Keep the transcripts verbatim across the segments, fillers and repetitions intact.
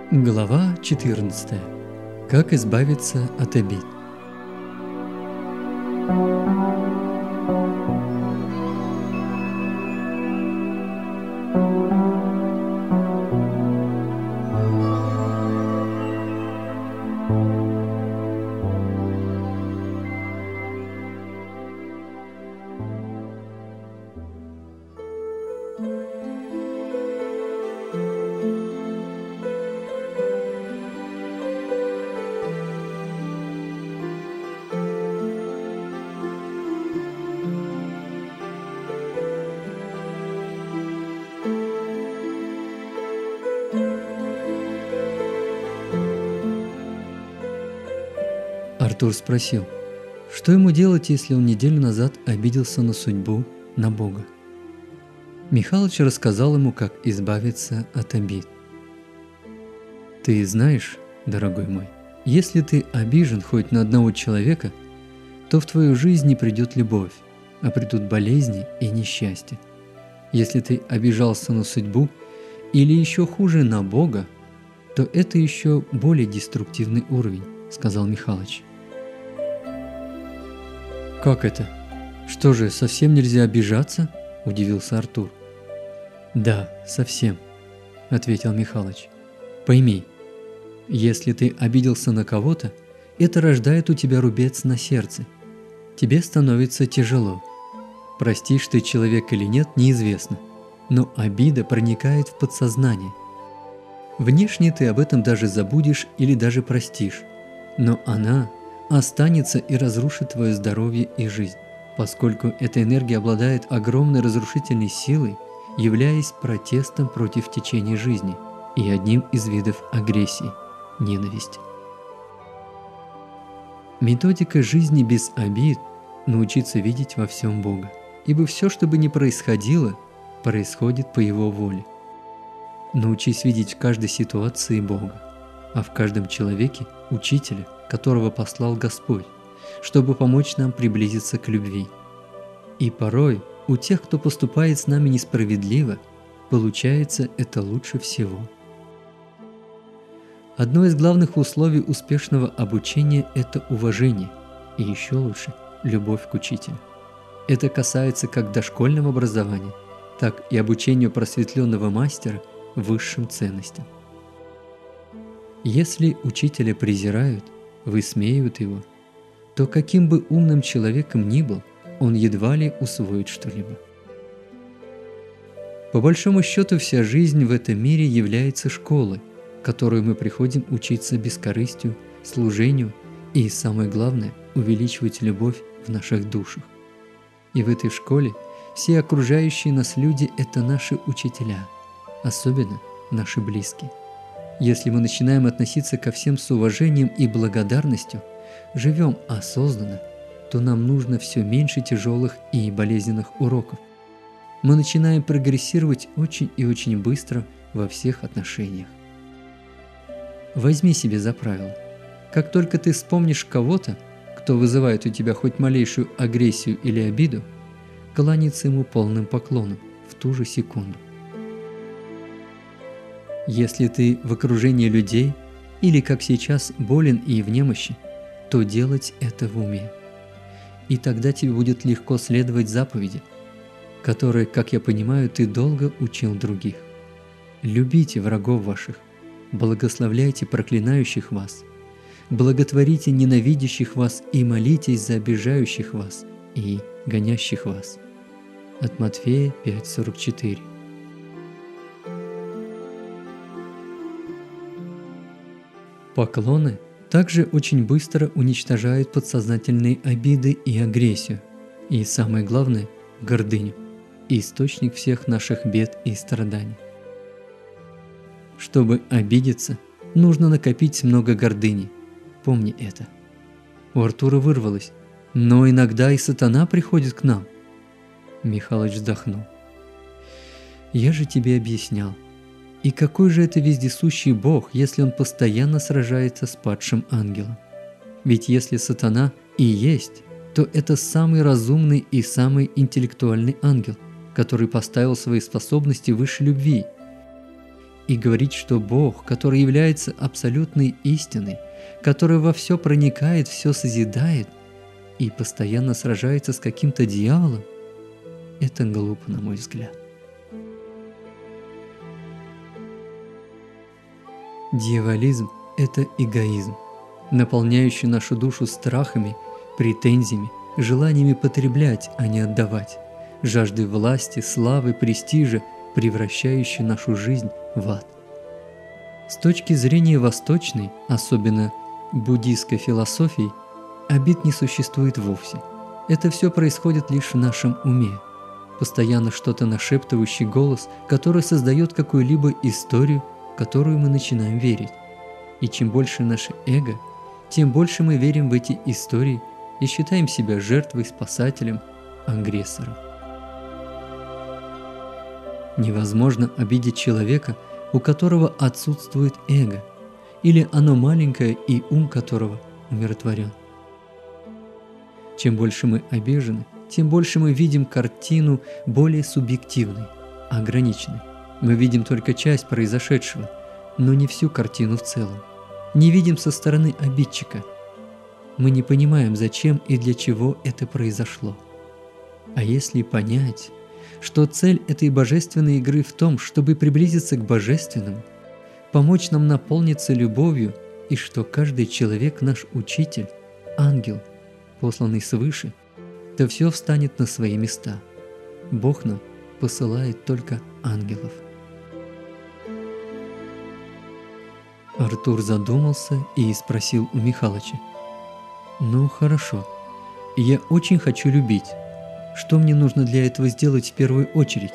Глава четырнадцатая. Как избавиться от обид. Артур спросил, что ему делать, если он неделю назад обиделся на судьбу, на Бога. Михалыч рассказал ему, как избавиться от обид. «Ты знаешь, дорогой мой, если ты обижен хоть на одного человека, то в твою жизнь не придет любовь, а придут болезни и несчастья. Если ты обижался на судьбу или еще хуже на Бога, то это еще более деструктивный уровень», — сказал Михалыч. «Как это? Что же, совсем нельзя обижаться?» – удивился Артур. «Да, совсем», – ответил Михалыч. «Пойми, если ты обиделся на кого-то, это рождает у тебя рубец на сердце. Тебе становится тяжело. Простишь ты человека или нет, неизвестно, но обида проникает в подсознание. Внешне ты об этом даже забудешь или даже простишь, но она останется и разрушит твое здоровье и жизнь, поскольку эта энергия обладает огромной разрушительной силой, являясь протестом против течения жизни и одним из видов агрессии – ненависти. Методика жизни без обид – научиться видеть во всем Бога, ибо все, что бы ни происходило, происходит по Его воле. Научись видеть в каждой ситуации Бога, а в каждом человеке – Учителя, которого послал Господь, чтобы помочь нам приблизиться к любви. И порой у тех, кто поступает с нами несправедливо, получается это лучше всего. Одно из главных условий успешного обучения – это уважение, и еще лучше – любовь к учителю. Это касается как дошкольного образования, так и обучению просветленного мастера высшим ценностям. Если учителя презирают, высмеивают его, то каким бы умным человеком ни был, он едва ли усвоит что-либо. По большому счету, вся жизнь в этом мире является школой, в которую мы приходим учиться бескорыстию, служению и, самое главное, увеличивать любовь в наших душах. И в этой школе все окружающие нас люди – это наши учителя, особенно наши близкие. Если мы начинаем относиться ко всем с уважением и благодарностью, живем осознанно, то нам нужно все меньше тяжелых и болезненных уроков. Мы начинаем прогрессировать очень и очень быстро во всех отношениях. Возьми себе за правило: как только ты вспомнишь кого-то, кто вызывает у тебя хоть малейшую агрессию или обиду, кланяться ему полным поклоном в ту же секунду. Если ты в окружении людей или, как сейчас, болен и в немощи, то делать это в уме. И тогда тебе будет легко следовать заповеди, которые, как я понимаю, ты долго учил других. Любите врагов ваших, благословляйте проклинающих вас, благотворите ненавидящих вас и молитесь за обижающих вас и гонящих вас. От Матфея пять сорок четыре. Поклоны также очень быстро уничтожают подсознательные обиды и агрессию, и самое главное – гордыню, источник всех наших бед и страданий. Чтобы обидеться, нужно накопить много гордыни. Помни это. У Артура вырвалось: «Но иногда и сатана приходит к нам». Михалыч вздохнул. «Я же тебе объяснял. И какой же это вездесущий Бог, если Он постоянно сражается с падшим ангелом? Ведь если сатана и есть, то это самый разумный и самый интеллектуальный ангел, который поставил свои способности выше любви. и говорить, что Бог, который является абсолютной истиной, который во все проникает, все созидает и постоянно сражается с каким-то дьяволом, это глупо, на мой взгляд. Дьяволизм – это эгоизм, наполняющий нашу душу страхами, претензиями, желаниями потреблять, а не отдавать, жаждой власти, славы, престижа, превращающий нашу жизнь в ад. С точки зрения восточной, особенно буддийской философии, обид не существует вовсе. Это все происходит лишь в нашем уме. Постоянно что-то нашептывающий голос, который создает какую-либо историю, в которую мы начинаем верить. И чем больше наше эго, тем больше мы верим в эти истории и считаем себя жертвой, спасателем, агрессором. Невозможно обидеть человека, у которого отсутствует эго, или оно маленькое и ум которого умиротворен. Чем больше мы обижены, тем больше мы видим картину более субъективной, ограниченной. Мы видим только часть произошедшего, но не всю картину в целом. Не видим со стороны обидчика. Мы не понимаем, зачем и для чего это произошло. А если понять, что цель этой божественной игры в том, чтобы приблизиться к Божественному, помочь нам наполниться любовью, и что каждый человек наш учитель, ангел, посланный свыше, то все встанет на свои места. Бог нам посылает только ангелов. Артур задумался и спросил у Михалыча: «Ну хорошо, я очень хочу любить. Что мне нужно для этого сделать в первую очередь?»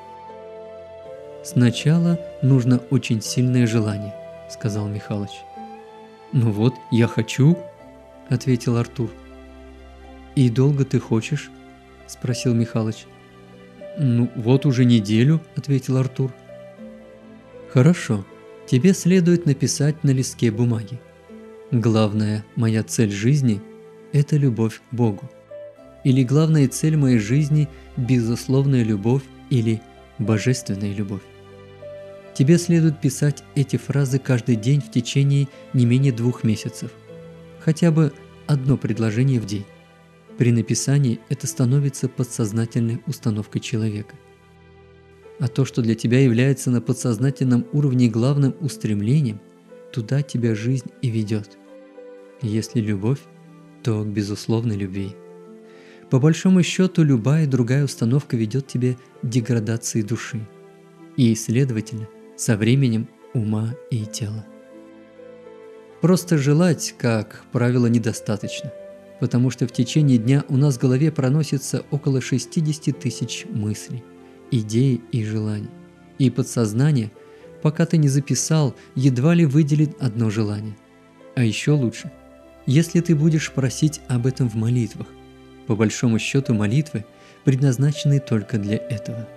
«Сначала нужно очень сильное желание», — сказал Михалыч. «Ну вот, я хочу», — ответил Артур. «И долго ты хочешь?» — спросил Михалыч. «Ну вот уже неделю», — ответил Артур. «Хорошо, тебе следует написать на листке бумаги: главная моя цель жизни – это любовь к Богу. Или главная цель моей жизни – безусловная любовь или божественная любовь. Тебе следует писать эти фразы каждый день в течение не менее двух месяцев. Хотя бы одно предложение в день. При написании это становится подсознательной установкой человека. А то, что для тебя является на подсознательном уровне главным устремлением, туда тебя жизнь и ведет. Если любовь, то к безусловной любви. По большому счету, любая другая установка ведет тебя к деградации души и, следовательно, со временем ума и тела. Просто желать, как правило, недостаточно, потому что в течение дня у нас в голове проносится около шестьдесят тысяч мыслей, идей и желаний. И подсознание, пока ты не записал, едва ли выделит одно желание. А еще лучше, если ты будешь просить об этом в молитвах. По большому счету, молитвы предназначены только для этого.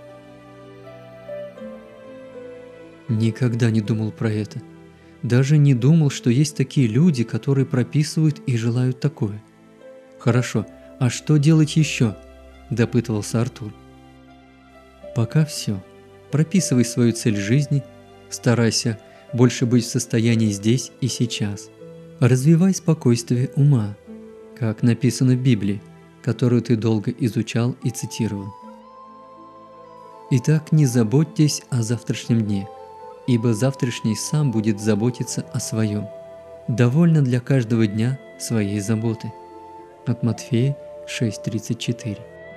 Никогда не думал про это. Даже не думал, что есть такие люди, которые прописывают и желают такое. «Хорошо, а что делать еще?» – допытывался Артур. «Пока все. Прописывай свою цель жизни, старайся больше быть в состоянии здесь и сейчас. Развивай спокойствие ума, как написано в Библии, которую ты долго изучал и цитировал. Итак, не заботьтесь о завтрашнем дне, ибо завтрашний сам будет заботиться о своем. Довольно для каждого дня своей заботы». От Матфея шесть тридцать четыре.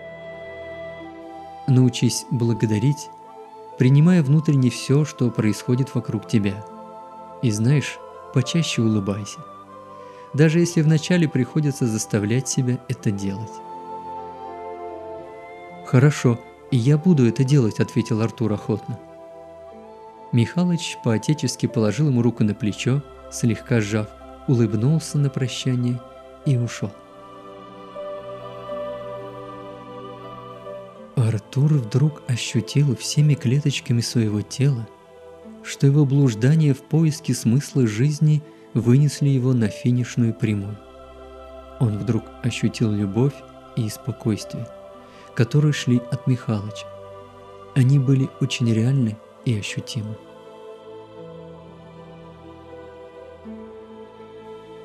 Научись благодарить, принимая внутренне все, что происходит вокруг тебя. И знаешь, почаще улыбайся, даже если вначале приходится заставлять себя это делать. «Хорошо, и я буду это делать», — ответил Артур охотно. Михалыч по-отечески положил ему руку на плечо, слегка сжав, улыбнулся на прощание и ушел. Артур вдруг ощутил всеми клеточками своего тела, что его блуждания в поиске смысла жизни вынесли его на финишную прямую. Он вдруг ощутил любовь и спокойствие, которые шли от Михалыча. Они были очень реальны и ощутимы.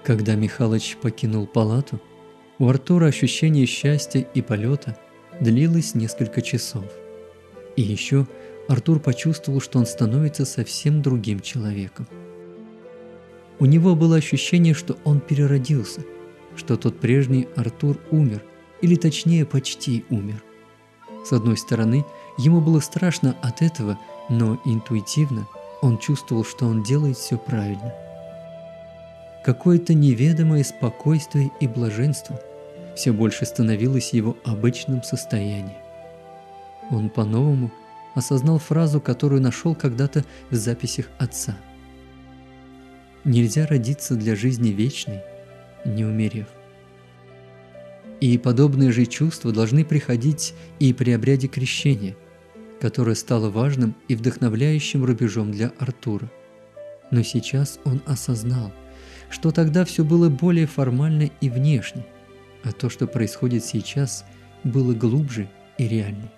Когда Михалыч покинул палату, у Артура ощущение счастья и полета длилось несколько часов. И еще Артур почувствовал, что он становится совсем другим человеком. У него было ощущение, что он переродился, что тот прежний Артур умер, или точнее почти умер. С одной стороны, ему было страшно от этого, но интуитивно он чувствовал, что он делает все правильно. Какое-то неведомое спокойствие и блаженство все больше становилось его обычным состоянием. Он по-новому осознал фразу, которую нашел когда-то в записях отца. «Нельзя родиться для жизни вечной, не умерев». И подобные же чувства должны приходить и при обряде крещения, которое стало важным и вдохновляющим рубежом для Артура. Но сейчас он осознал, что тогда все было более формально и внешне, а то, что происходит сейчас, было глубже и реальней.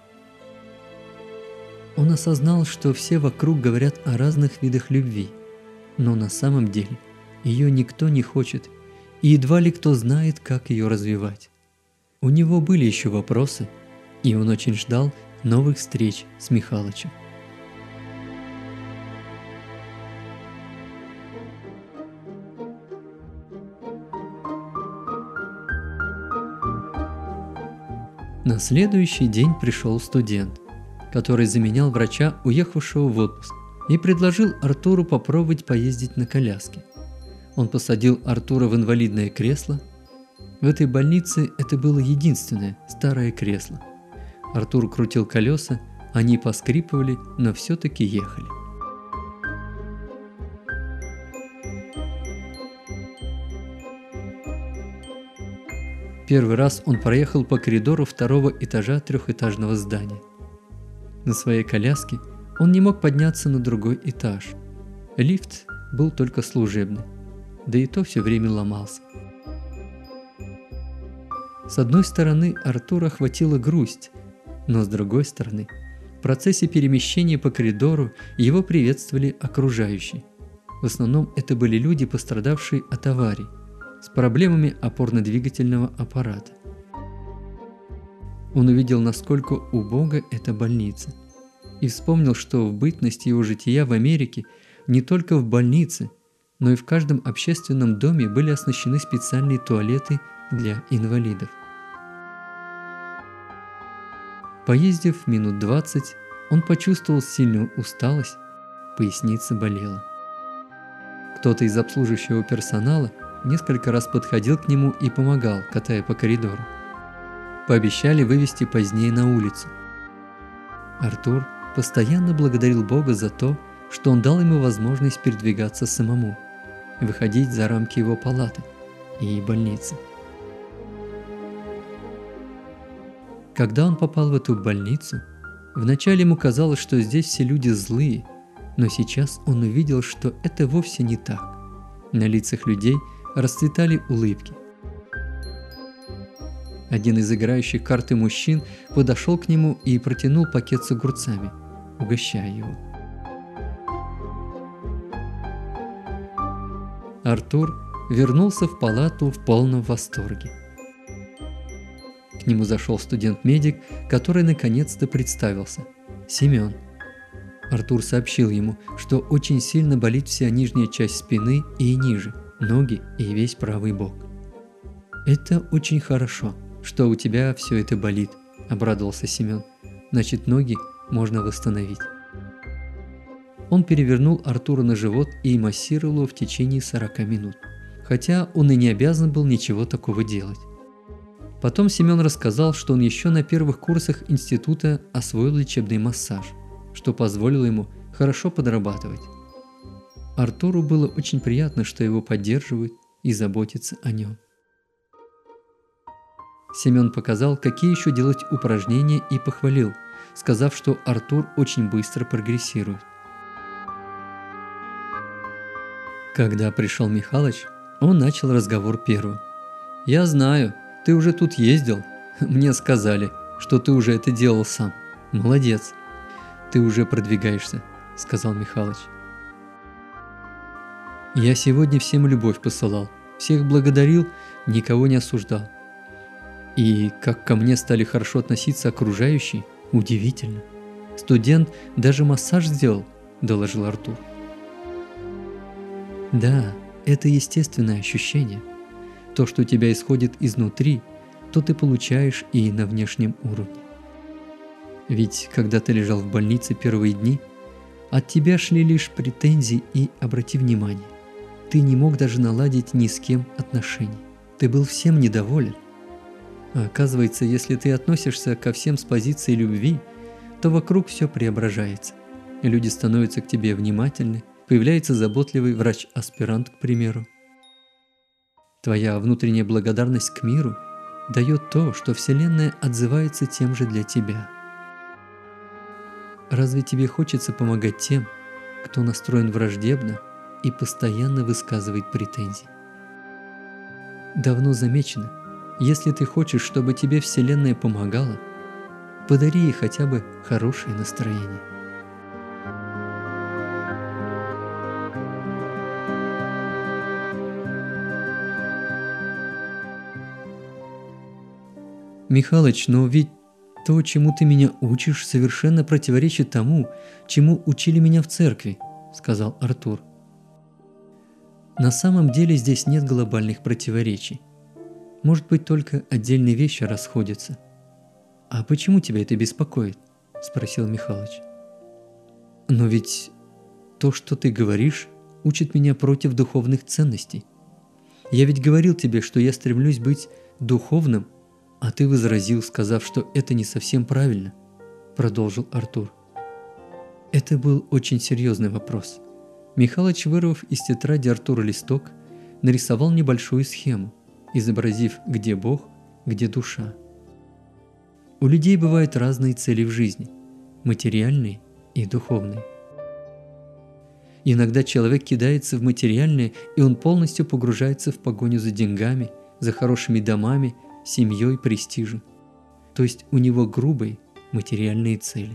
Он осознал, что все вокруг говорят о разных видах любви, но на самом деле ее никто не хочет, и едва ли кто знает, как ее развивать. У него были еще вопросы, и он очень ждал новых встреч с Михалычем. На следующий день пришел студент, который заменял врача, уехавшего в отпуск, и предложил Артуру попробовать поездить на коляске. Он посадил Артура в инвалидное кресло. В этой больнице это было единственное старое кресло. Артур крутил колеса, они поскрипывали, но все-таки ехали. Первый раз он проехал по коридору второго этажа трехэтажного здания. На своей коляске он не мог подняться на другой этаж. Лифт был только служебный, да и то все время ломался. С одной стороны, Артура охватила грусть, но с другой стороны, в процессе перемещения по коридору его приветствовали окружающие. В основном это были люди, пострадавшие от аварий, с проблемами опорно-двигательного аппарата. Он увидел, насколько убога эта больница, и вспомнил, что в бытность его жития в Америке не только в больнице, но и в каждом общественном доме были оснащены специальные туалеты для инвалидов. Поездив минут двадцать, он почувствовал сильную усталость, поясница болела. Кто-то из обслуживающего персонала несколько раз подходил к нему и помогал, катая по коридору. Пообещали вывести позднее на улицу. Артур постоянно благодарил Бога за то, что он дал ему возможность передвигаться самому, выходить за рамки его палаты и больницы. Когда он попал в эту больницу, вначале ему казалось, что здесь все люди злые, но сейчас он увидел, что это вовсе не так. На лицах людей расцветали улыбки. Один из играющих карты мужчин подошел к нему и протянул пакет с огурцами, угощая его. Артур вернулся в палату в полном восторге. К нему зашел студент-медик, который наконец-то представился – Семен. Артур сообщил ему, что очень сильно болит вся нижняя часть спины и ниже, ноги и весь правый бок. «Это очень хорошо, что у тебя все это болит», – обрадовался Семен. «Значит, ноги можно восстановить». Он перевернул Артура на живот и массировал его в течение сорока минут, хотя он и не обязан был ничего такого делать. Потом Семен рассказал, что он еще на первых курсах института освоил лечебный массаж, что позволило ему хорошо подрабатывать. Артуру было очень приятно, что его поддерживают и заботятся о нем. Семен показал, какие еще делать упражнения, и похвалил, сказав, что Артур очень быстро прогрессирует. Когда пришел Михалыч, он начал разговор первым. «Я знаю, ты уже тут ездил. Мне сказали, что ты уже это делал сам. Молодец. Ты уже продвигаешься», — сказал Михалыч. «Я сегодня всем любовь посылал, Всех благодарил, никого не осуждал. И как ко мне стали хорошо относиться окружающие, удивительно. Студент даже массаж сделал, доложил Артур. Да, это естественное ощущение. То, что у тебя исходит изнутри, то ты получаешь и на внешнем уровне. Ведь когда ты лежал в больнице первые дни, от тебя шли лишь претензии и, обрати внимание, ты не мог даже наладить ни с кем отношений. Ты был всем недоволен. А оказывается, если ты относишься ко всем с позиции любви, то вокруг все преображается. Люди становятся к тебе внимательны, появляется заботливый врач-аспирант, к примеру. Твоя внутренняя благодарность к миру дает то, что Вселенная отзывается тем же для тебя. Разве тебе хочется помогать тем, кто настроен враждебно и постоянно высказывает претензии? Давно замечено, если ты хочешь, чтобы тебе Вселенная помогала, подари ей хотя бы хорошее настроение. Михалыч, но ведь то, чему ты меня учишь, совершенно противоречит тому, чему учили меня в церкви, сказал Артур. На самом деле здесь нет глобальных противоречий. Может быть, только отдельные вещи расходятся. А почему тебя это беспокоит? Спросил Михалыч. Но ведь то, что ты говоришь, учит меня против духовных ценностей. Я ведь говорил тебе, что я стремлюсь быть духовным, а ты возразил, сказав, что это не совсем правильно, продолжил Артур. Это был очень серьезный вопрос. Михалыч, вырвав из тетради Артура листок, нарисовал небольшую схему, изобразив, где Бог, где душа. У людей бывают разные цели в жизни – материальные и духовные. Иногда человек кидается в материальное, и он полностью погружается в погоню за деньгами, за хорошими домами, семьей, престижем. То есть у него грубые материальные цели.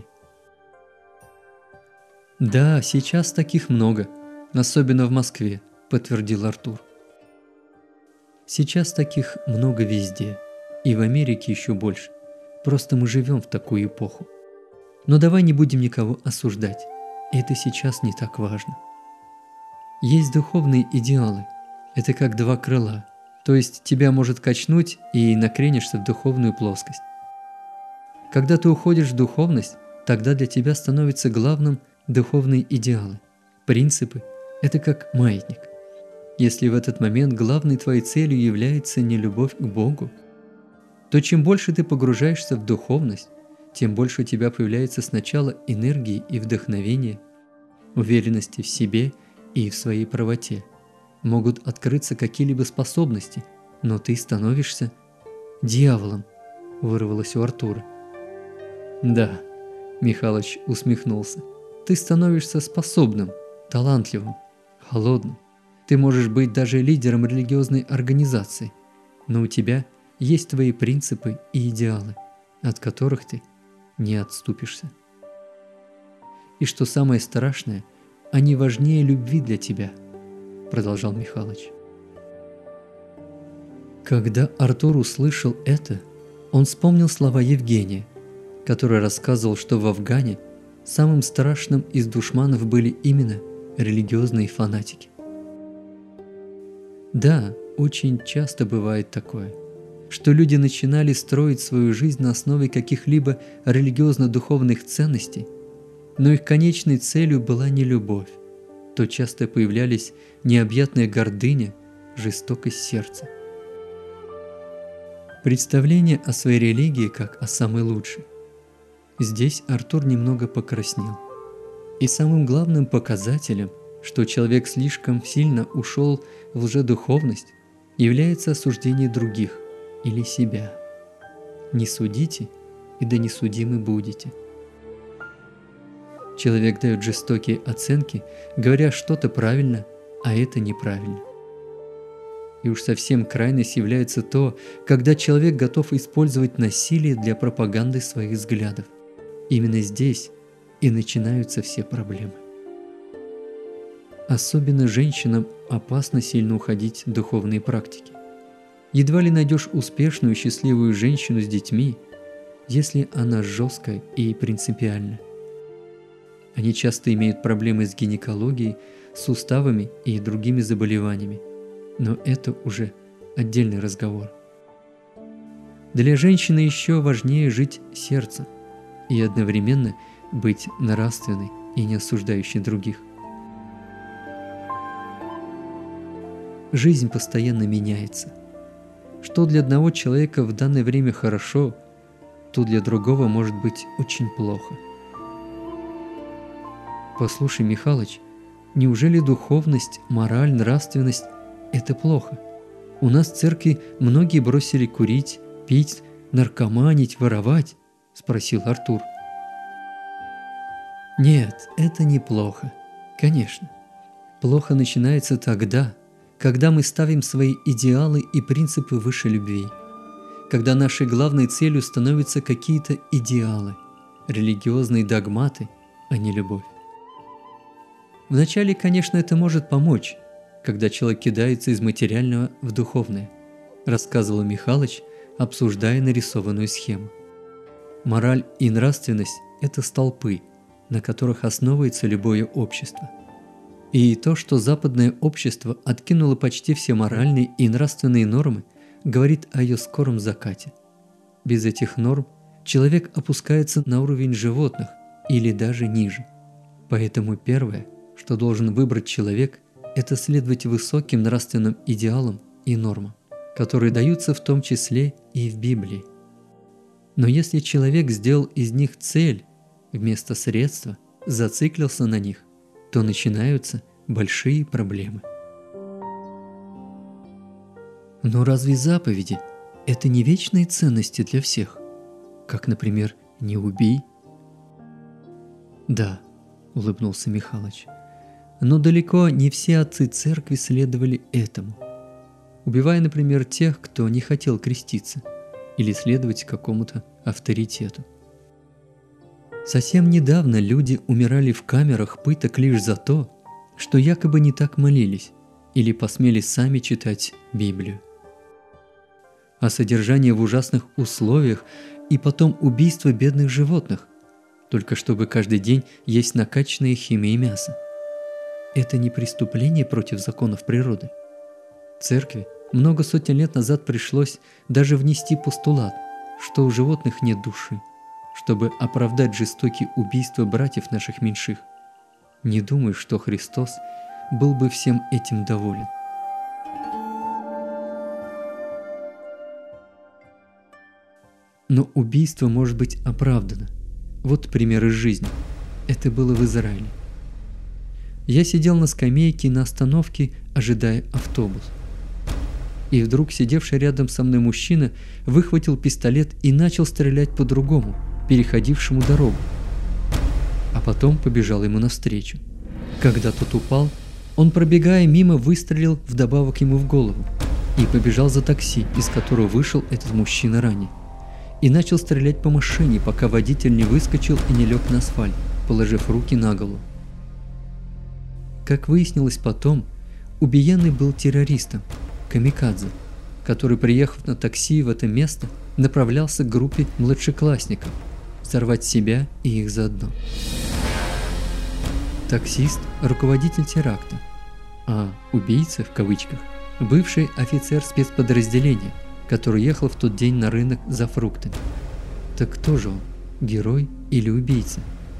«Да, сейчас таких много, особенно в Москве», – подтвердил Артур. «Сейчас таких много везде, и в Америке еще больше. Просто мы живем в такую эпоху. Но давай не будем никого осуждать, это сейчас не так важно. Есть духовные идеалы, это как два крыла, то есть тебя может качнуть и накренишься в духовную плоскость. Когда ты уходишь в духовность, тогда для тебя становятся главным духовные идеалы. Принципы – это как маятник. Если в этот момент главной твоей целью является не любовь к Богу, то чем больше ты погружаешься в духовность, тем больше у тебя появляется сначала энергии и вдохновения, уверенности в себе и в своей правоте. Могут открыться какие-либо способности, но ты становишься дьяволом, вырвалось у Артура. Да, Михалыч усмехнулся, ты становишься способным, талантливым, холодным. Ты можешь быть даже лидером религиозной организации, но у тебя есть твои принципы и идеалы, от которых ты не отступишься. И что самое страшное, они важнее любви для тебя, продолжал Михалыч. Когда Артур услышал это, он вспомнил слова Евгения, который рассказывал, что в Афгане самым страшным из душманов были именно религиозные фанатики. Да, очень часто бывает такое, что люди начинали строить свою жизнь на основе каких-либо религиозно-духовных ценностей, но их конечной целью была не любовь, то часто появлялись необъятная гордыня, жестокость сердца. Представление о своей религии как о самой лучшей. Здесь Артур немного покраснел. И самым главным показателем, что человек слишком сильно ушел в лжедуховность, является осуждение других или себя. Не судите, и да не судимы будете. Человек дает жестокие оценки, говоря что-то правильно, а это неправильно. И уж совсем крайность является то, когда человек готов использовать насилие для пропаганды своих взглядов. Именно здесь и начинаются все проблемы. Особенно женщинам опасно сильно уходить в духовные практики. Едва ли найдешь успешную счастливую женщину с детьми, если она жесткая и принципиальная. Они часто имеют проблемы с гинекологией, суставами и другими заболеваниями, но это уже отдельный разговор. Для женщины еще важнее жить сердцем и одновременно быть нравственной и не осуждающей других. Жизнь постоянно меняется. Что для одного человека в данное время хорошо, то для другого может быть очень плохо. Послушай, Михалыч, неужели духовность, мораль, нравственность – это плохо? У нас в церкви многие бросили курить, пить, наркоманить, воровать, – спросил Артур. Нет, это не плохо. Конечно. Плохо начинается тогда, когда мы ставим свои идеалы и принципы выше любви, когда нашей главной целью становятся какие-то идеалы, религиозные догматы, а не любовь. Вначале, конечно, это может помочь, когда человек кидается из материального в духовное, рассказывал Михалыч, обсуждая нарисованную схему. Мораль и нравственность – это столпы, на которых основывается любое общество. И то, что западное общество откинуло почти все моральные и нравственные нормы, говорит о ее скором закате. Без этих норм человек опускается на уровень животных или даже ниже. Поэтому первое, что должен выбрать человек, это следовать высоким нравственным идеалам и нормам, которые даются в том числе и в Библии. Но если человек сделал из них цель вместо средства, зациклился на них, то начинаются большие проблемы. Но разве заповеди – это не вечные ценности для всех? Как, например, «не убей»? Да, улыбнулся Михалыч. Но далеко не все отцы церкви следовали этому, убивая, например, тех, кто не хотел креститься или следовать какому-то авторитету. Совсем недавно люди умирали в камерах пыток лишь за то, что якобы не так молились или посмели сами читать Библию. А содержание в ужасных условиях и потом убийство бедных животных, только чтобы каждый день есть накачанное химией мясо. Это не преступление против законов природы. Церкви много сотен лет назад пришлось даже внести постулат, что у животных нет души, чтобы оправдать жестокие убийства братьев наших меньших. Не думаю, что Христос был бы всем этим доволен. Но убийство может быть оправдано. Вот пример из жизни. Это было в Израиле. Я сидел на скамейке на остановке, ожидая автобус. И вдруг сидевший рядом со мной мужчина выхватил пистолет и начал стрелять по другому, переходившему дорогу. А потом побежал ему навстречу. Когда тот упал, он, пробегая мимо, выстрелил вдобавок ему в голову и побежал за такси, из которого вышел этот мужчина ранее, и начал стрелять по машине, пока водитель не выскочил и не лег на асфальт, положив руки на голову. Как выяснилось потом, убиенный был террористом, камикадзе, который, приехав на такси в это место, направлялся к группе младшеклассников взорвать себя и их заодно. Таксист – руководитель теракта, а убийца, в кавычках, бывший офицер спецподразделения, который ехал в тот день на рынок за фруктами. Так кто же он, герой или убийца?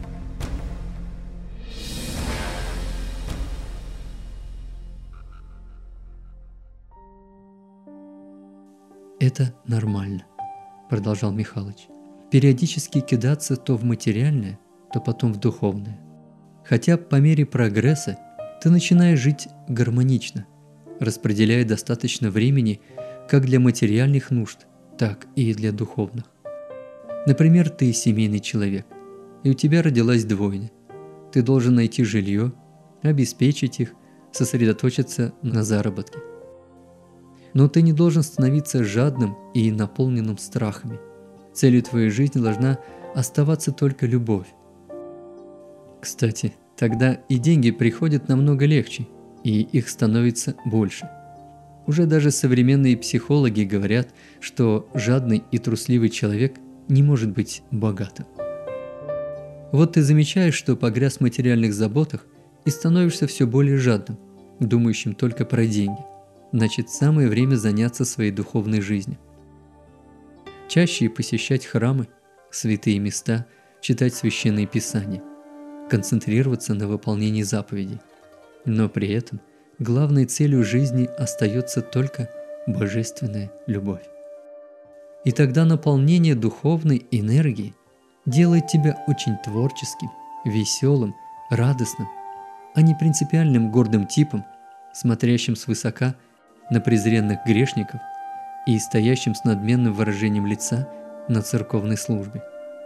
Это нормально, продолжал Михалыч. Периодически кидаться то в материальное, то потом в духовное. Хотя по мере прогресса ты начинаешь жить гармонично, распределяя достаточно времени как для материальных нужд, так и для духовных. Например, ты семейный человек, и у тебя родилась двойня. Ты должен найти жилье, обеспечить их, сосредоточиться на заработке. Но ты не должен становиться жадным и наполненным страхами. Целью твоей жизни должна оставаться только любовь. Кстати, Тогда и деньги приходят намного легче, и их становится больше. Уже даже современные психологи говорят, что жадный и трусливый человек не может быть богатым. Вот ты замечаешь, что погряз в материальных заботах и становишься все более жадным, думающим только про деньги. Значит, самое время заняться своей духовной жизнью. Чаще посещать храмы, святые места, читать священные писания, концентрироваться на выполнении заповедей. Но при этом главной целью жизни остается только божественная любовь. И тогда наполнение духовной энергией делает тебя очень творческим, веселым, радостным, а не принципиальным гордым типом, смотрящим свысока на презренных грешников и стоящим с надменным выражением лица на церковной службе.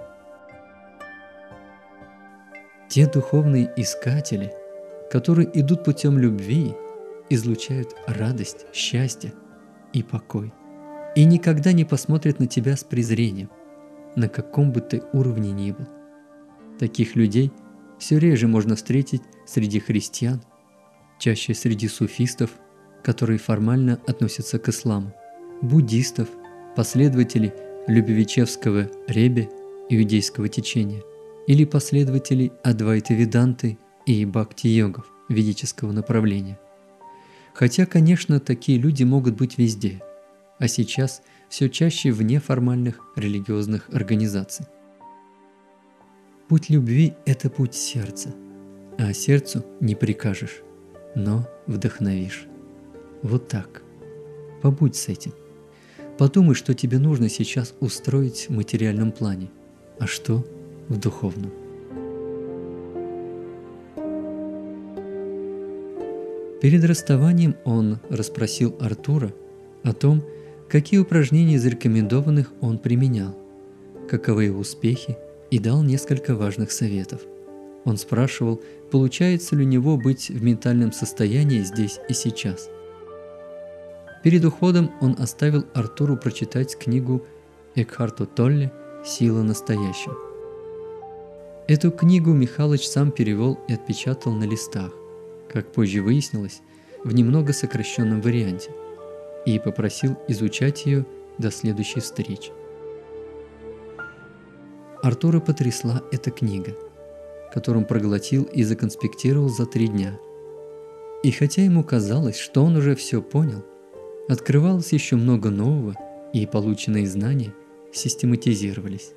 Те духовные искатели, которые идут путем любви, излучают радость, счастье и покой, и никогда не посмотрят на тебя с презрением, на каком бы ты уровне ни был. Таких людей все реже можно встретить среди христиан, чаще среди суфистов, которые формально относятся к исламу, буддистов, последователей Любавичевского Ребе иудейского течения, или последователей Адвайта-Веданты и Бхакти-йогов ведического направления. Хотя, конечно, такие люди могут быть везде, а сейчас все чаще вне формальных религиозных организаций. Путь любви – это путь сердца, а сердцу не прикажешь, но вдохновишь. Вот так. Побудь с этим. Подумай, что тебе нужно сейчас устроить в материальном плане, а что в духовном. Перед расставанием он расспросил Артура о том, какие упражнения из рекомендованных он применял, каковы его успехи, и дал несколько важных советов. Он спрашивал, получается ли у него быть в ментальном состоянии здесь и сейчас. Перед уходом он оставил Артуру прочитать книгу Экхарта Толле «Сила настоящего». Эту книгу Михалыч сам перевел и отпечатал на листах, как позже выяснилось, в немного сокращенном варианте, и попросил изучать ее до следующей встречи. Артура потрясла эта книга, которую он проглотил и законспектировал за три дня. И хотя ему казалось, что он уже все понял, открывалось еще много нового, и полученные знания систематизировались.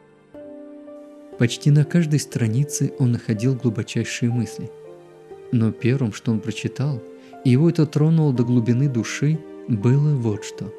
Почти на каждой странице он находил глубочайшие мысли. Но первым, что он прочитал, и его это тронуло до глубины души, было вот что.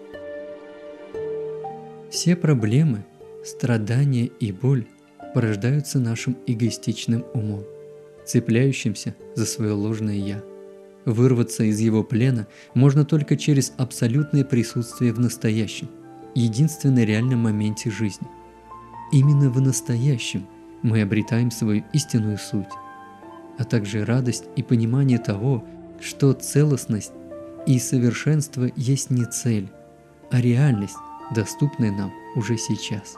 Все проблемы, страдания и боль порождаются нашим эгоистичным умом, цепляющимся за свое ложное «я». Вырваться из его плена можно только через абсолютное присутствие в настоящем, единственном реальном моменте жизни. Именно в настоящем мы обретаем свою истинную суть, а также радость и понимание того, что целостность и совершенство есть не цель, а реальность, доступная нам уже сейчас.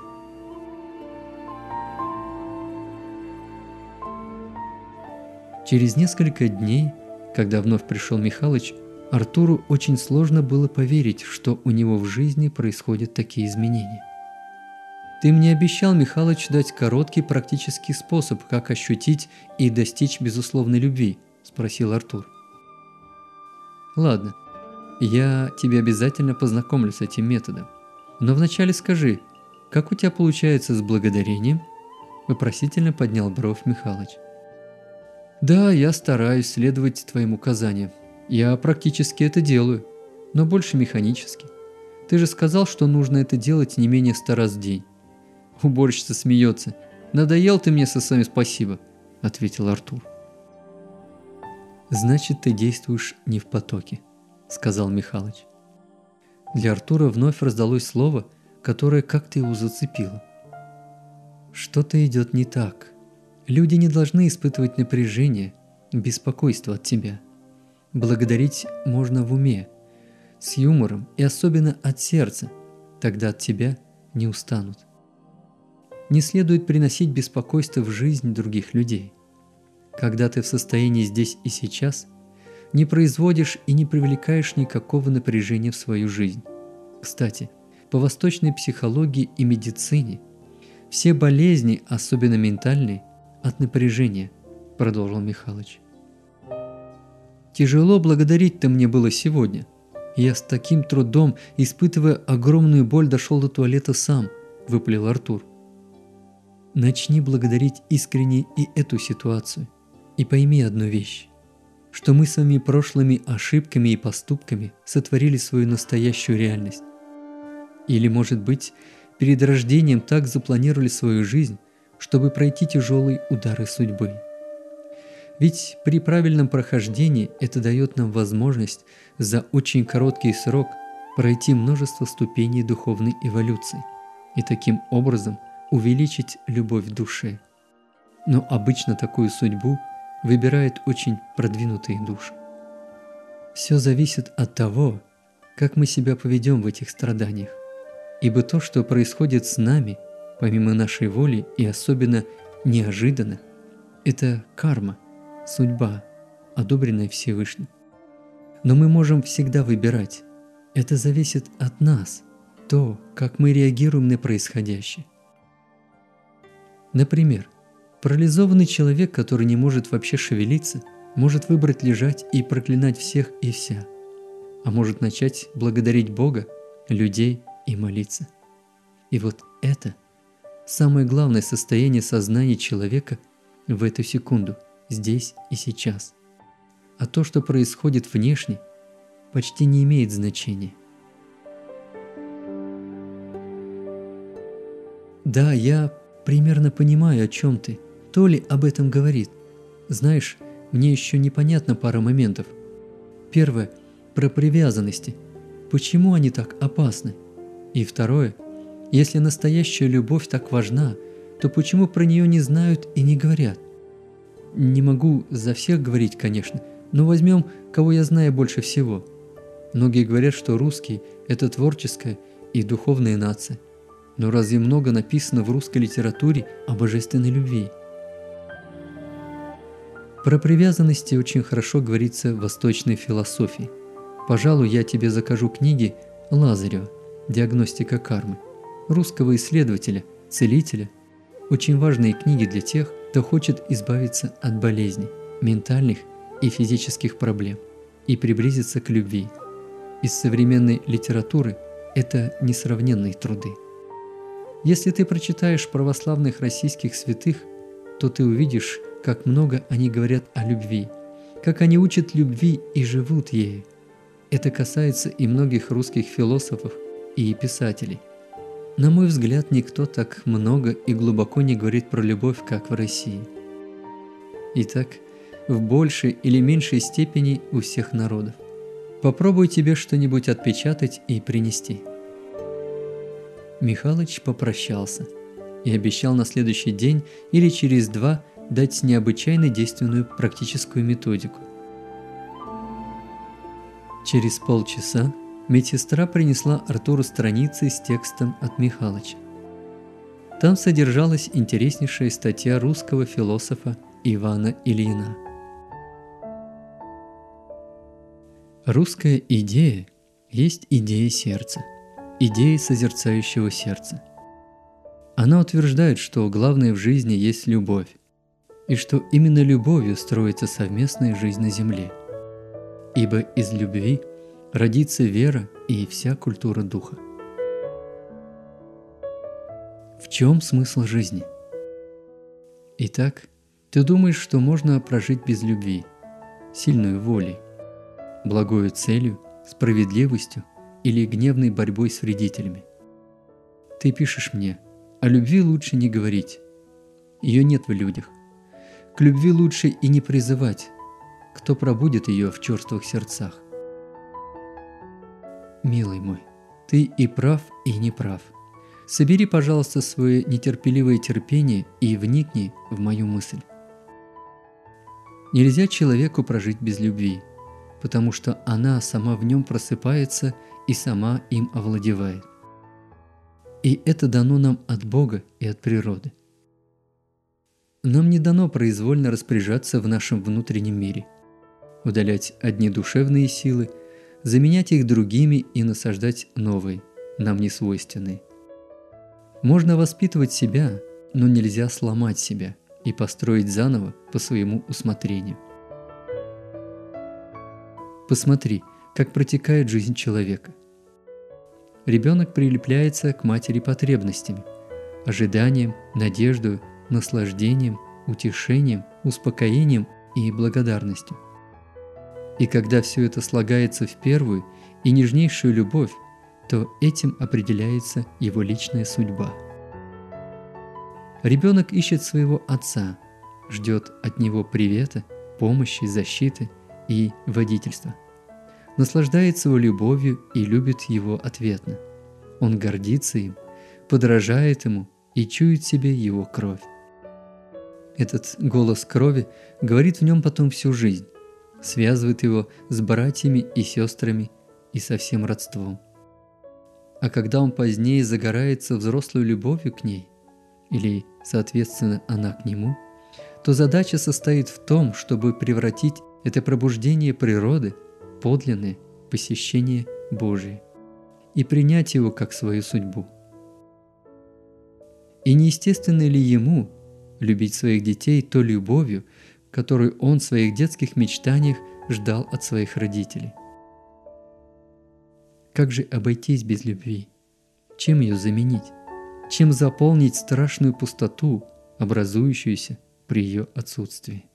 Через несколько дней, когда вновь пришел Михалыч, Артуру очень сложно было поверить, что у него в жизни происходят такие изменения. «Ты мне обещал, Михалыч, дать короткий практический способ, как ощутить и достичь безусловной любви», – спросил Артур. «Ладно, я тебе обязательно познакомлю с этим методом. Но вначале скажи, как у тебя получается с благодарением?» – вопросительно поднял бровь Михалыч. «Да, я стараюсь следовать твоим указаниям. Я практически это делаю, но больше механически. Ты же сказал, что нужно это делать не менее ста раз в день». Уборщица смеется. «Надоел ты мне со своим спасибо», – ответил Артур. «Значит, ты действуешь не в потоке», – сказал Михалыч. Для Артура вновь раздалось слово, которое как-то его зацепило. «Что-то идет не так. Люди не должны испытывать напряжение, беспокойство от тебя. Благодарить можно в уме, с юмором и особенно от сердца, тогда от тебя не устанут. Не следует приносить беспокойство в жизнь других людей. Когда ты в состоянии здесь и сейчас, не производишь и не привлекаешь никакого напряжения в свою жизнь. Кстати, по восточной психологии и медицине все болезни, особенно ментальные, от напряжения, продолжил Михалыч. Тяжело благодарить-то мне было сегодня. Я с таким трудом, испытывая огромную боль, дошел до туалета сам, выпалил Артур. Начни благодарить искренне и эту ситуацию. И пойми одну вещь, что мы своими прошлыми ошибками и поступками сотворили свою настоящую реальность. Или, может быть, перед рождением так запланировали свою жизнь, чтобы пройти тяжелые удары судьбы. Ведь при правильном прохождении это дает нам возможность за очень короткий срок пройти множество ступеней духовной эволюции и таким образом увеличить любовь в душе. Но обычно такую судьбу выбирают очень продвинутые души. Все зависит от того, как мы себя поведем в этих страданиях. Ибо то, что происходит с нами, помимо нашей воли и особенно неожиданно, это карма, судьба, одобренная Всевышним. Но мы можем всегда выбирать. Это зависит от нас, то, как мы реагируем на происходящее. Например, парализованный человек, который не может вообще шевелиться, может выбрать лежать и проклинать всех и вся, а может начать благодарить Бога, людей и молиться. И вот это самое главное состояние сознания человека в эту секунду, здесь и сейчас. А то, что происходит внешне, почти не имеет значения. Да, я примерно понимаю, о чем ты. Толи об этом говорит. Знаешь, мне еще непонятна пара моментов. Первое – про привязанности. Почему они так опасны? И второе – если настоящая любовь так важна, то почему про нее не знают и не говорят? Не могу за всех говорить, конечно, но возьмем, кого я знаю больше всего. Многие говорят, что русский – это творческая и духовная нация. Но разве много написано в русской литературе о божественной любви? Про привязанности очень хорошо говорится в восточной философии. Пожалуй, я тебе закажу книги Лазарева «Диагностика кармы», русского исследователя, целителя. Очень важные книги для тех, кто хочет избавиться от болезней, ментальных и физических проблем и приблизиться к любви. Из современной литературы это несравненные труды. Если ты прочитаешь православных российских святых, то ты увидишь, как много они говорят о любви, как они учат любви и живут ею. Это касается и многих русских философов и писателей. На мой взгляд, никто так много и глубоко не говорит про любовь, как в России. Итак, в большей или меньшей степени у всех народов. Попробуй тебе что-нибудь отпечатать и принести. Михалыч попрощался и обещал на следующий день или через два дать необычайно действенную практическую методику. Через полчаса медсестра принесла Артуру страницы с текстом от Михалыча. Там содержалась интереснейшая статья русского философа Ивана Ильина. Русская идея есть идея сердца, идея созерцающего сердца. Она утверждает, что главное в жизни есть любовь, и что именно любовью строится совместная жизнь на земле. Ибо из любви родится вера и вся культура духа. В чем смысл жизни? Итак, ты думаешь, что можно прожить без любви, сильной волей, благою целью, справедливостью или гневной борьбой с вредителями? Ты пишешь мне, о любви лучше не говорить. Ее нет в людях. К любви лучше и не призывать, кто пробудет ее в черствых сердцах. Милый мой, ты и прав, и не прав. Собери, пожалуйста, свое нетерпеливое терпение и вникни в мою мысль. Нельзя человеку прожить без любви, потому что она сама в нем просыпается и сама им овладевает. И это дано нам от Бога и от природы. Нам не дано произвольно распоряжаться в нашем внутреннем мире, удалять одни душевные силы, заменять их другими и насаждать новые, нам несвойственные. Можно воспитывать себя, но нельзя сломать себя и построить заново по своему усмотрению. Посмотри, как протекает жизнь человека. Ребенок прилепляется к матери потребностями, ожиданием, надеждой, наслаждением, утешением, успокоением и благодарностью. И когда все это слагается в первую и нежнейшую любовь, то этим определяется его личная судьба. Ребенок ищет своего отца, ждет от него привета, помощи, защиты и водительства. Наслаждается его любовью и любит его ответно. Он гордится им, подражает ему и чует в себе его кровь. Этот голос крови говорит в нем потом всю жизнь, связывает его с братьями и сестрами и со всем родством. А когда он позднее загорается взрослой любовью к ней, или, соответственно, она к нему, то задача состоит в том, чтобы превратить это пробуждение природы в подлинное посещение Божие и принять его как свою судьбу. И неестественно ли ему любить своих детей той любовью, которую он в своих детских мечтаниях ждал от своих родителей? Как же обойтись без любви? Чем ее заменить? Чем заполнить страшную пустоту, образующуюся при ее отсутствии?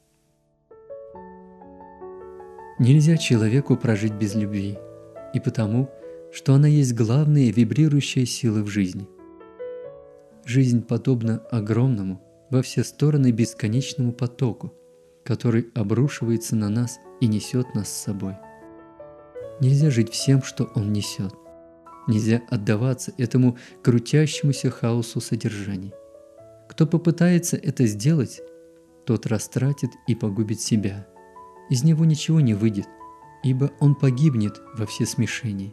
Нельзя человеку прожить без любви, и потому, что она есть главная вибрирующая сила в жизни. Жизнь подобна огромному, во все стороны бесконечному потоку, который обрушивается на нас и несет нас с собой. Нельзя жить всем, что он несет. Нельзя отдаваться этому крутящемуся хаосу содержаний. Кто попытается это сделать, тот растратит и погубит себя. Из него ничего не выйдет, ибо он погибнет во всесмешении.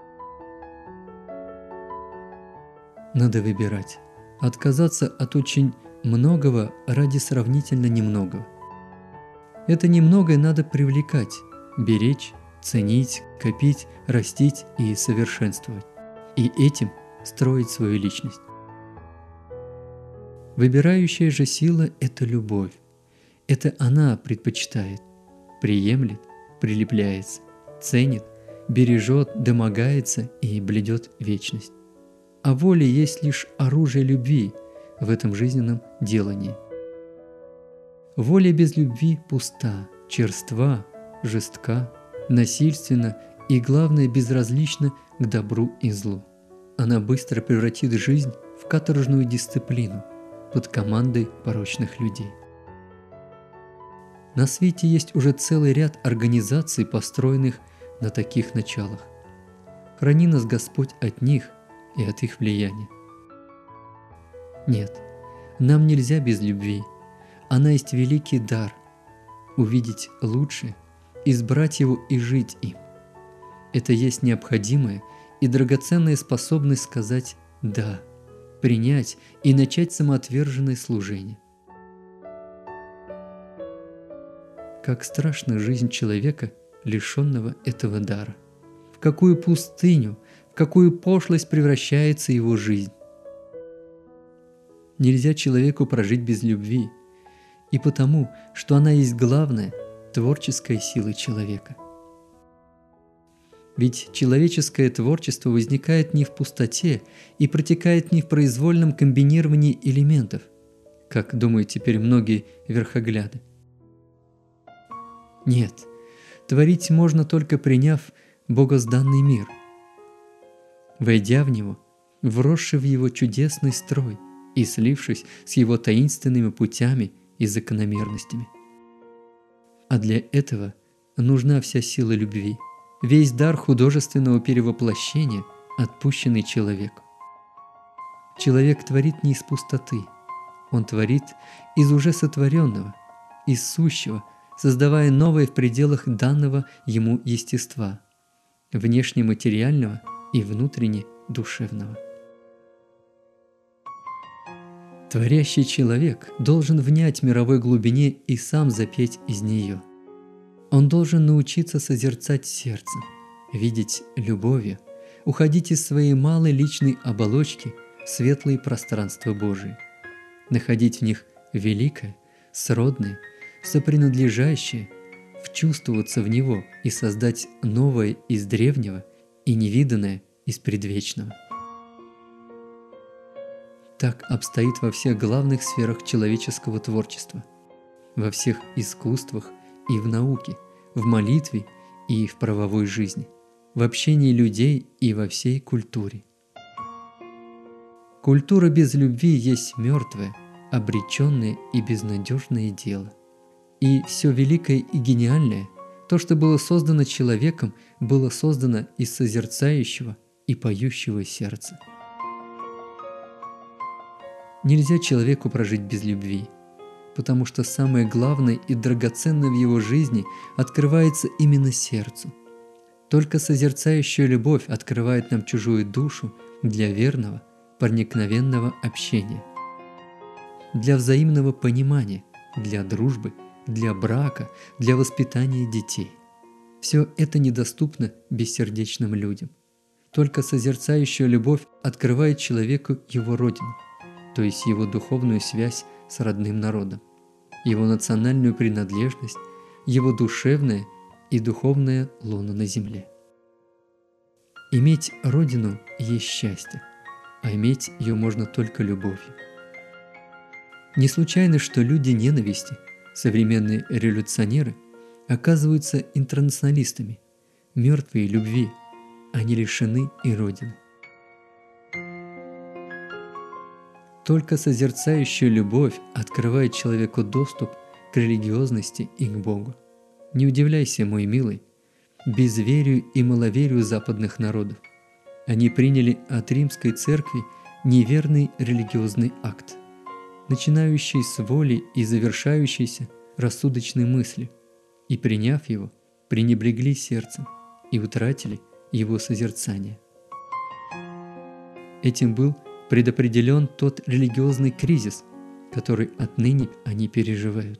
Надо выбирать, отказаться от очень многого ради сравнительно немногого. Это немногое надо привлекать, беречь, ценить, копить, растить и совершенствовать, и этим строить свою личность. Выбирающая же сила – это любовь. Это она предпочитает, приемлет, прилепляется, ценит, бережет, домогается и блюдет вечность. А воля есть лишь оружие любви в этом жизненном делании. Воля без любви пуста, черства, жестка, насильственна и, главное, безразлична к добру и злу. Она быстро превратит жизнь в каторжную дисциплину под командой порочных людей. На свете есть уже целый ряд организаций, построенных на таких началах. Храни нас Господь от них и от их влияния. Нет, нам нельзя без любви. Она есть великий дар – увидеть лучшее, избрать его и жить им. Это есть необходимая и драгоценная способность сказать «да», принять и начать самоотверженное служение. Как страшна жизнь человека, лишенного этого дара. В какую пустыню, в какую пошлость превращается его жизнь. Нельзя человеку прожить без любви, и потому, что она есть главная творческая сила человека. Ведь человеческое творчество возникает не в пустоте и протекает не в произвольном комбинировании элементов, как думают теперь многие верхогляды. Нет, творить можно только приняв богозданный мир, войдя в него, вросший в его чудесный строй и слившись с его таинственными путями и закономерностями. А для этого нужна вся сила любви, весь дар художественного перевоплощения, отпущенный человеку. Человек творит не из пустоты, он творит из уже сотворенного, из сущего, создавая новое в пределах данного ему естества, внешне материального и внутренне душевного. Творящий человек должен внять мировой глубине и сам запеть из нее. Он должен научиться созерцать сердцем, видеть любовью, уходить из своей малой личной оболочки в светлые пространства Божии, находить в них великое, сродное, сопринадлежащее, вчувствоваться в него и создать новое из древнего и невиданное из предвечного. Так обстоит во всех главных сферах человеческого творчества, во всех искусствах и в науке, в молитве и в правовой жизни, в общении людей и во всей культуре. Культура без любви есть мертвое, обреченное и безнадежное дело. И все великое и гениальное, то, что было создано человеком, было создано из созерцающего и поющего сердца. Нельзя человеку прожить без любви, потому что самое главное и драгоценное в его жизни открывается именно сердцу. Только созерцающая любовь открывает нам чужую душу для верного, проникновенного общения, для взаимного понимания, для дружбы, для брака, для воспитания детей. Все это недоступно бессердечным людям. Только созерцающая любовь открывает человеку его родину, то есть его духовную связь с родным народом, его национальную принадлежность, его душевное и духовное лоно на земле. Иметь родину есть счастье, а иметь ее можно только любовью. Не случайно, что люди ненависти, современные революционеры, оказываются интернационалистами, мертвые любви, они лишены и родины. Только созерцающая любовь открывает человеку доступ к религиозности и к Богу. Не удивляйся, мой милый, безверию и маловерию западных народов. Они приняли от римской церкви неверный религиозный акт, начинающий с воли и завершающийся рассудочной мыслью, и, приняв его, пренебрегли сердцем и утратили его созерцание. Этим был предопределен тот религиозный кризис, который отныне они переживают.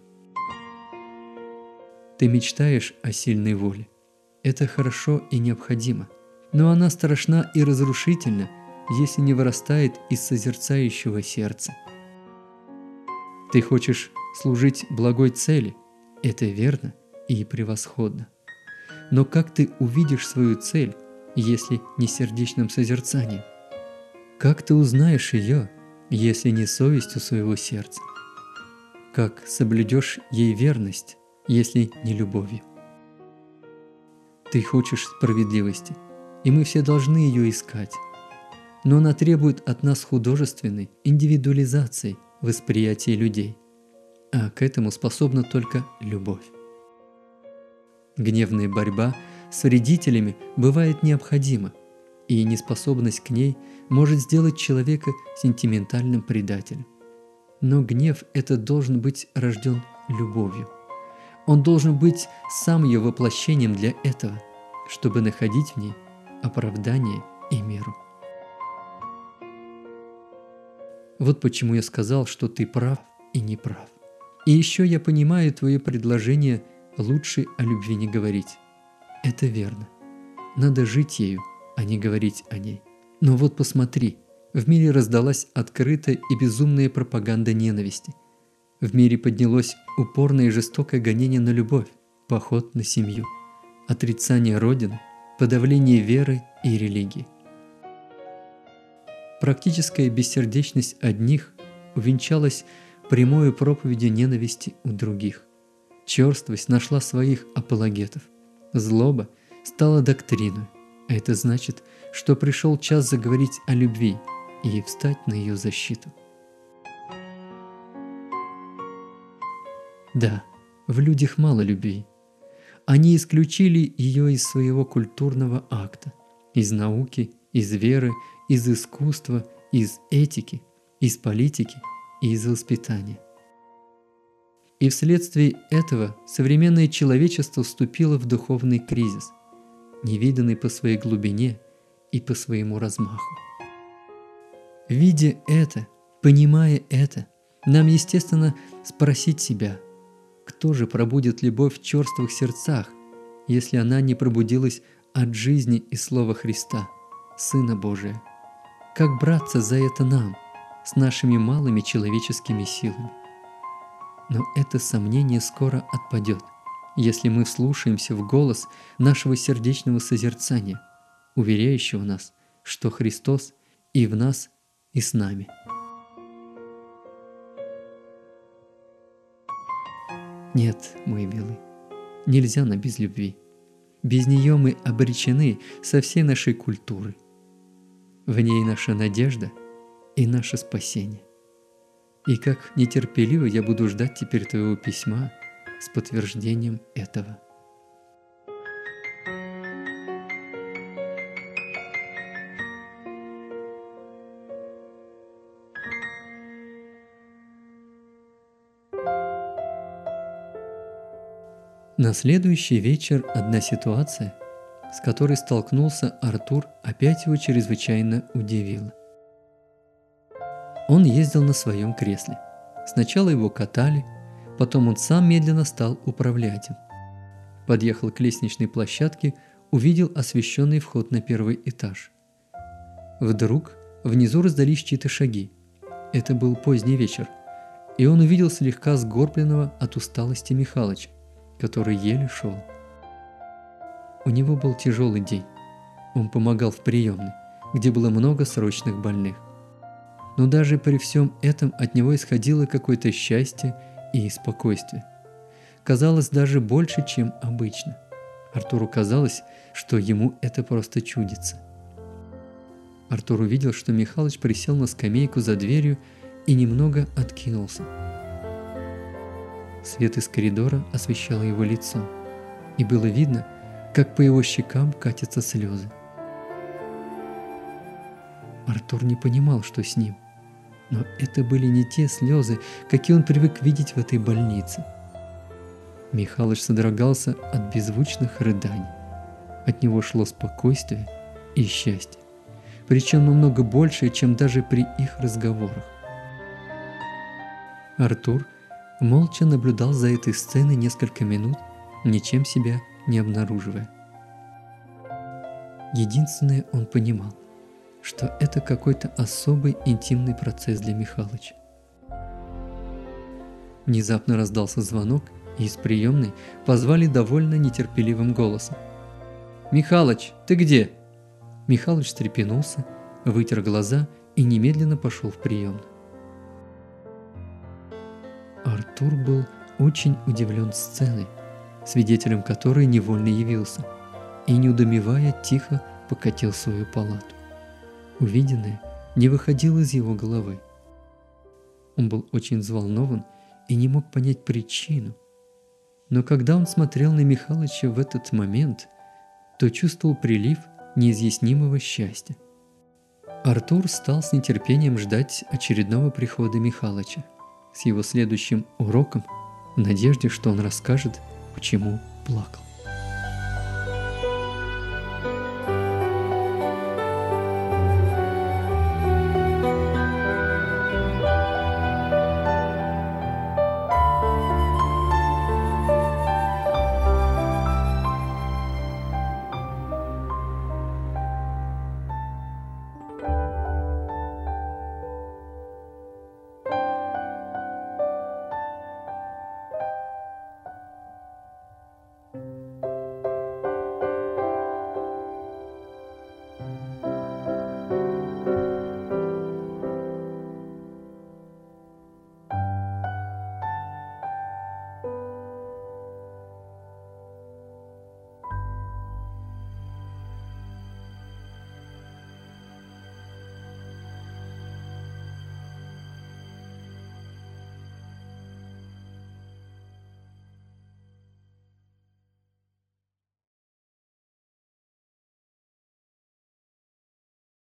Ты мечтаешь о сильной воле. Это хорошо и необходимо, но она страшна и разрушительна, если не вырастает из созерцающего сердца. Ты хочешь служить благой цели, это верно и превосходно. Но как ты увидишь свою цель, если не сердечным созерцанием? Как ты узнаешь ее, если не совестью своего сердца? Как соблюдешь ей верность, если не любовью? Ты хочешь справедливости, и мы все должны ее искать. Но она требует от нас художественной индивидуализации восприятия людей, а к этому способна только любовь. Гневная борьба с вредителями бывает необходима, и неспособность к ней может сделать человека сентиментальным предателем. Но гнев этот должен быть рожден любовью. Он должен быть сам ее воплощением для этого, чтобы находить в ней оправдание и меру. Вот почему я сказал, что ты прав и не прав. И еще я понимаю твое предложение лучше о любви не говорить. Это верно. Надо жить ею, а не говорить о ней. Но вот посмотри, в мире раздалась открытая и безумная пропаганда ненависти. В мире поднялось упорное и жестокое гонение на любовь, поход на семью, отрицание Родины, подавление веры и религии. Практическая бессердечность одних увенчалась прямой проповедью ненависти у других. Черствость нашла своих апологетов. Злоба стала доктриной, а это значит, что пришел час заговорить о любви и встать на ее защиту. Да, в людях мало любви. Они исключили ее из своего культурного акта, из науки, из веры, из искусства, из этики, из политики и из воспитания. И вследствие этого современное человечество вступило в духовный кризис, невиданный по своей глубине и по своему размаху. Видя это, Понимая это, нам естественно спросить себя, кто же пробудит любовь в черствых сердцах, если она не пробудилась от жизни и Слова Христа, Сына Божия? Как браться за это нам, с нашими малыми человеческими силами? Но это сомнение скоро отпадет, если мы вслушаемся в голос нашего сердечного созерцания, уверяющего нас, что Христос и в нас, и с нами. Нет, мой милый, нельзя нам без любви. Без нее мы обречены со всей нашей культурой. В ней наша надежда и наше спасение. И как нетерпеливо я буду ждать теперь твоего письма с подтверждением этого. На следующий вечер одна ситуация, с которой столкнулся Артур, опять его чрезвычайно удивила. Он ездил на своем кресле. Сначала его катали, потом он сам медленно стал управлять им. Подъехал к лестничной площадке, увидел освещенный вход на первый этаж. Вдруг внизу раздались чьи-то шаги. Это был поздний вечер, и он увидел слегка сгорбленного от усталости Михалыча, который еле шел. У него был тяжелый день. Он помогал в приемной, где было много срочных больных. Но даже при всем этом от него исходило какое-то счастье и спокойствие. Казалось, даже больше, чем обычно. Артуру казалось, что ему это просто чудится. Артур увидел, что Михалыч присел на скамейку за дверью и немного откинулся. Свет из коридора освещал его лицо, и было видно, как по его щекам катятся слезы. Артур не понимал, что с ним, но это были не те слезы, какие он привык видеть в этой больнице. Михалыч содрогался от беззвучных рыданий. От него шло спокойствие и счастье, причем намного большее, чем даже при их разговорах. Артур молча наблюдал за этой сценой несколько минут, ничем себя не обнаруживая. Единственное, он понимал, что это какой-то особый интимный процесс для Михалыча. Внезапно раздался звонок, и из приемной позвали довольно нетерпеливым голосом. «Михалыч, ты где?» Михалыч встрепенулся, вытер глаза и немедленно пошел в приемную. Артур был очень удивлен сценой, свидетелем которой невольно явился, и, неудумевая, тихо покатил в свою палату. Увиденное не выходило из его головы. Он был очень взволнован и не мог понять причину. Но когда он смотрел на Михалыча в этот момент, то чувствовал прилив неизъяснимого счастья. Артур стал с нетерпением ждать очередного прихода Михалыча с его следующим уроком, в надежде, что он расскажет, почему плакал.